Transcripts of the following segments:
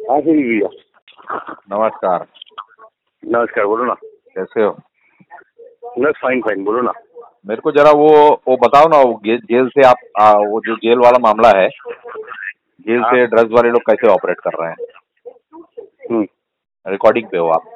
हाँ जी भैया। नमस्कार। नमस्कार, बोलो ना। कैसे हो? बस फाइन फाइन, बोलो ना। मेरे को जरा वो बताओ ना, वो जेल से आप वो जो जेल वाला मामला है, जेल हाँ। से ड्रग्स वाले लोग कैसे ऑपरेट कर रहे हैं? हम्म। रिकॉर्डिंग पे हो आप,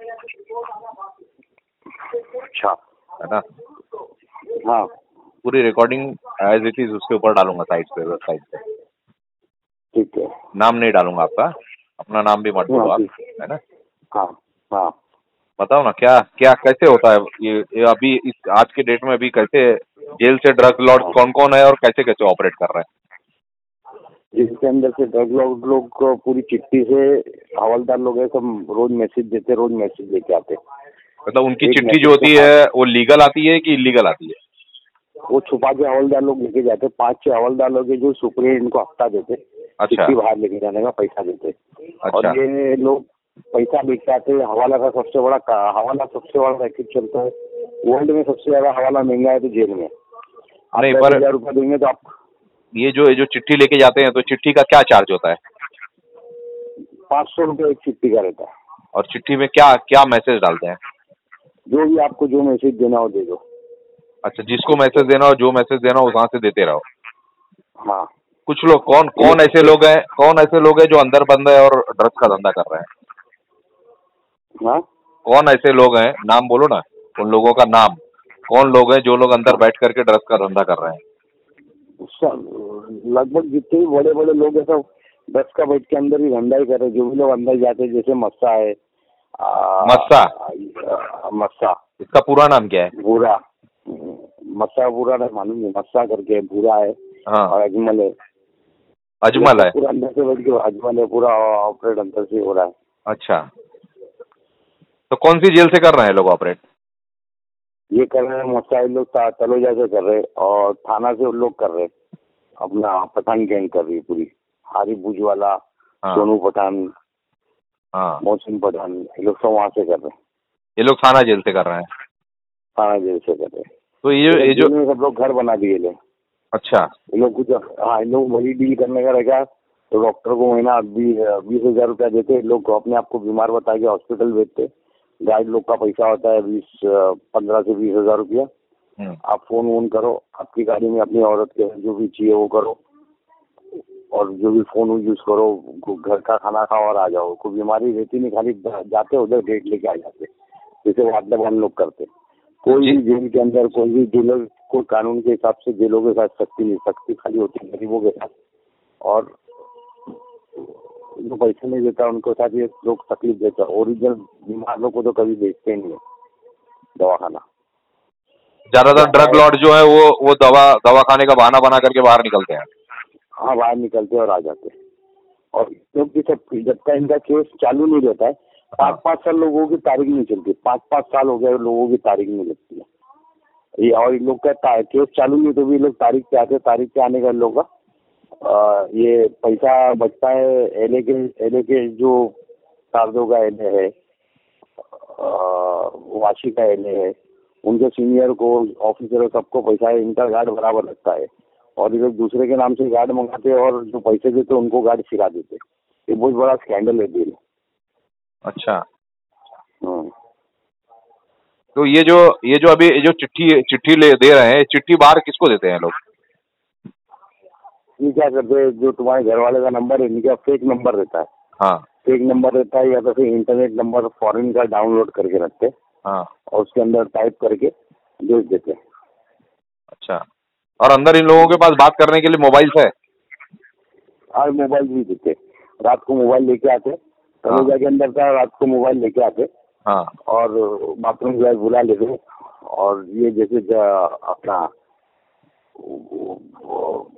अच्छा। है ना? हाँ पूरी रिकॉर्डिंग एज इट इज उसके ऊपर डालूंगा साइट पे, वेबसाइट पे। ठीक है। नाम नहीं डालूंगा आपका, अपना नाम भी मत बोलो हाँ आप, ठीक। है ना? हाँ हाँ। बताओ ना, क्या क्या कैसे होता है ये अभी इस आज के डेट में अभी कैसे जेल से ड्रग लॉर्ड हाँ। कौन कौन है और कैसे कैसे ऑपरेट कर रहे हैं? जिसके अंदर से ड्रग लोग को पूरी चिट्ठी से हवलदार लोग है, सब रोज मैसेज देते, रोज मैसेज लेके आते। मतलब उनकी एक चिट्ठी जो मैसेज होती को है वो लीगल आती है कि इलीगल आती है? वो छुपा के हवलदार लोग लेके जाते। 5-6 हवलदार लोग हैं जो सुप्रीम इनको हफ्ता देते, अच्छा चिट्ठी बाहर लेके जाने का पैसा देते। और अच्छा ये लोग पैसा लेके आते। हवाला सबसे बड़ा रैकेट चलता है वर्ल्ड में। सबसे ज्यादा हवाला महंगा है तो जेल में। आप नहीं, 10,000 रुपया देंगे तो आप ये जो चिट्ठी लेके जाते हैं तो चिट्ठी का क्या चार्ज होता है? 500 रुपये एक चिट्ठी का रहता है। और चिट्ठी में क्या क्या मैसेज डालते हैं? जो भी आपको जो मैसेज देना हो दे दो। अच्छा, जिसको मैसेज देना हो, जो मैसेज देना हो वहां से देते रहो। हाँ। कुछ लोग कौन ये लोग कौन ऐसे लोग हैं जो अंदर बंद है और ड्रग्स का धंधा कर रहे हैं? हाँ कौन ऐसे लोग हैं, नाम बोलो ना, उन लोगों का नाम। कौन लोग हैं जो लोग अंदर बैठ करके ड्रग्स का धंधा कर रहे हैं? लगभग जितने भी बड़े बड़े लोग हैं सब 10 का बैठ के अंदर ही धंधा ही कर रहे हैं। जो भी लोग अंदर जाते हैं, जैसे मस्सा है, मस्सा? मस्सा इसका पूरा नाम क्या है? भूरा। मस्सा पूरा नहीं मालूम नहीं, मस्सा करके भूरा है। हाँ, और अजमल है। अजमल है। पूरा अंदर से बैठ के अजमल है, पूरा ऑपरेट अंदर से हो रहा है। अच्छा, तो कौन सी जेल से कर रहे हैं लोग ऑपरेट? ये कर रहे हैं मस्सा लोग तलोजा से कर रहे हैं, और थाना से लोग कर रहे हैं। अपना पठान गैंग कर रही है पूरी। हारी बुजवाला, हाँ सोनू पठान, हाँ, मोहसिन पठान, ये लोग सब वहाँ से कर रहे हैं। ये लोग थाना जेल से कर रहे हैं। थाना जेल से कर रहे हैं। तो ये जेल जो में सब लोग घर बना दिए ले। अच्छा, ये लोग कुछ, हाँ, इन लोग वही डील करने का रहेगा। तो डॉक्टर को महीना 20,000 रुपया देते। लोग अपने आप को बीमार बता के हॉस्पिटल भेजते। गाइड लोग का पैसा होता है 15 से 20,000 रुपया। आप फोन वोन करो, आपकी गाड़ी में अपनी औरत के जो भी चाहिए वो करो, और जो भी फोन यूज करो, घर का खाना खाओ और आ जाओ। कोई बीमारी रहती नहीं, खाली जाते उधर डेट लेके आ जाते, जैसे वादन लोग करते। कोई भी जेल के अंदर कोई भी जेलर को कानून के हिसाब से जेलों के साथ सख्ती नहीं, सख्ती खाली होती है गरीबों के साथ। और जो पैसे नहीं देता उनको साथ ये लोग तकलीफ देता। ओरिजिनल बीमार लोग को तो कभी देखते नहीं है दवाखाना। ज्यादातर ड्रग लॉर्ड जो है वो दवाखाने का बहाना बना करके बाहर निकलते हैं। हाँ, बाहर निकलते और आ जाते। और क्योंकि सब जब तक इनका केस चालू नहीं रहता है, 5-5 साल लोगों की तारीख नहीं चलती। 5-5 साल हो गए लोगों की तारीख नहीं लगती है। ये और इन लोग का केस चालू नहीं तो भी लोग तारीख पे आते। तारीख पे आने का लोग का ये पैसा बचता है। एलए के जो शारदों का एलए है, वाशी का एलए है, उनके सीनियर को, ऑफिसर सबको पैसा है। इनका गार्ड बराबर लगता है। और ये लोग दूसरे के नाम से गार्ड मंगाते हैं और जो पैसे देते उनको गार्ड सिखा देते। ये बहुत बड़ा स्कैंडल है डील। अच्छा, तो ये जो अभी जो चिट्ठी ले दे रहे हैं, चिट्ठी बाहर किसको देते हैं लोग? ये क्या करते हैं, जो तुम्हारे घर वाले का नंबर है, इनका फेक नंबर रहता है। हाँ फेक नंबर रहता है, या तो फिर इंटरनेट नंबर फॉरेन का डाउनलोड करके रखते हैं हाँ। और उसके अंदर टाइप करके भेज देते हैं। अच्छा, और अंदर इन लोगों के पास बात करने के लिए मोबाइल्स है? आज मोबाइल भी देते। रात को मोबाइल लेके आते। तलोजा के अंदर का रात को मोबाइल लेके आते। हाँ, और बाथरूम गैस बुला लेते। और ये जैसे अपना